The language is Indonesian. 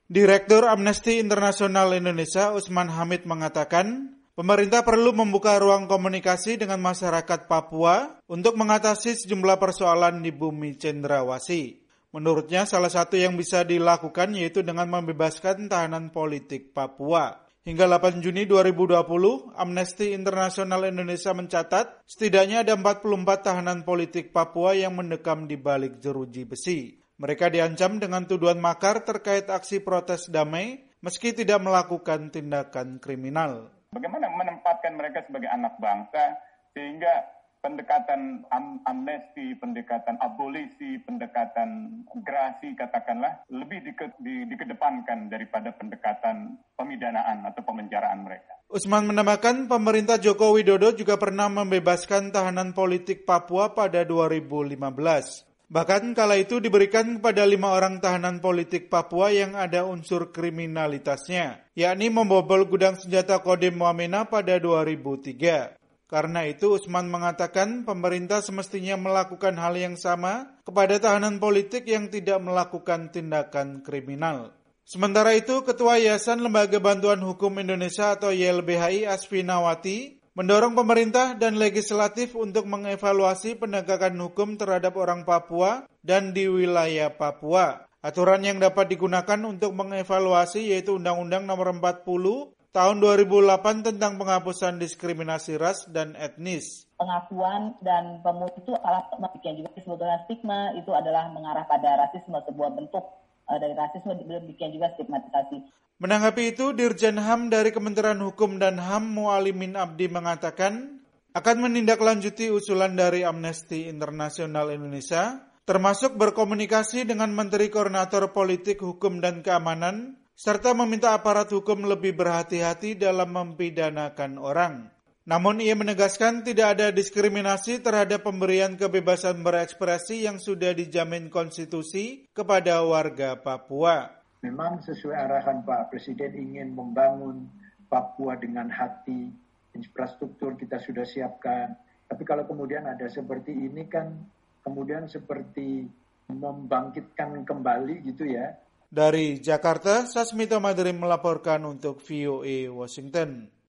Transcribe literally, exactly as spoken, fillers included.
Direktur Amnesty International Indonesia Usman Hamid mengatakan, pemerintah perlu membuka ruang komunikasi dengan masyarakat Papua untuk mengatasi sejumlah persoalan di bumi cendrawasih. Menurutnya, salah satu yang bisa dilakukan yaitu dengan membebaskan tahanan politik Papua. Hingga delapan Juni dua ribu dua puluh, Amnesty International Indonesia mencatat setidaknya ada empat puluh empat tahanan politik Papua yang mendekam di balik jeruji besi. Mereka diancam dengan tuduhan makar terkait aksi protes damai meski tidak melakukan tindakan kriminal. Bagaimana menempatkan mereka sebagai anak bangsa sehingga pendekatan am- amnesti, pendekatan abolisi, pendekatan gerasi katakanlah lebih dike- di- dikedepankan daripada pendekatan pemidanaan atau pemenjaraan mereka. Usman menambahkan pemerintah Joko Widodo juga pernah membebaskan tahanan politik Papua pada dua ribu lima belas. Bahkan kala itu diberikan kepada lima orang tahanan politik Papua yang ada unsur kriminalitasnya, yakni membobol gudang senjata Kodim Wamena pada dua ribu tiga. Karena itu Usman mengatakan pemerintah semestinya melakukan hal yang sama kepada tahanan politik yang tidak melakukan tindakan kriminal. Sementara itu, Ketua Yayasan Lembaga Bantuan Hukum Indonesia atau Y L B H I Asfinawati mendorong pemerintah dan legislatif untuk mengevaluasi penegakan hukum terhadap orang Papua dan di wilayah Papua. Aturan yang dapat digunakan untuk mengevaluasi yaitu Undang-Undang Nomor empat puluh Tahun dua ribu delapan tentang penghapusan diskriminasi ras dan etnis. Pengakuan dan pemungut itu salah demikian juga sebetulnya stigma itu adalah mengarah pada rasisme, sebuah bentuk uh, dari rasisme, demikian juga stigmatisasi. Menanggapi itu, Dirjen H A M dari Kementerian Hukum dan H A M Mualimin Abdi mengatakan akan menindaklanjuti usulan dari Amnesty International Indonesia, termasuk berkomunikasi dengan Menteri Koordinator Politik, Hukum, dan Keamanan, serta meminta aparat hukum lebih berhati-hati dalam mempidanakan orang. Namun ia menegaskan tidak ada diskriminasi terhadap pemberian kebebasan berekspresi yang sudah dijamin konstitusi kepada warga Papua. Memang sesuai arahan Pak Presiden ingin membangun Papua dengan hati, infrastruktur kita sudah siapkan. Tapi kalau kemudian ada seperti ini kan kemudian seperti membangkitkan kembali gitu ya. Dari Jakarta, Sasmita Madrim melaporkan untuk V O A Washington.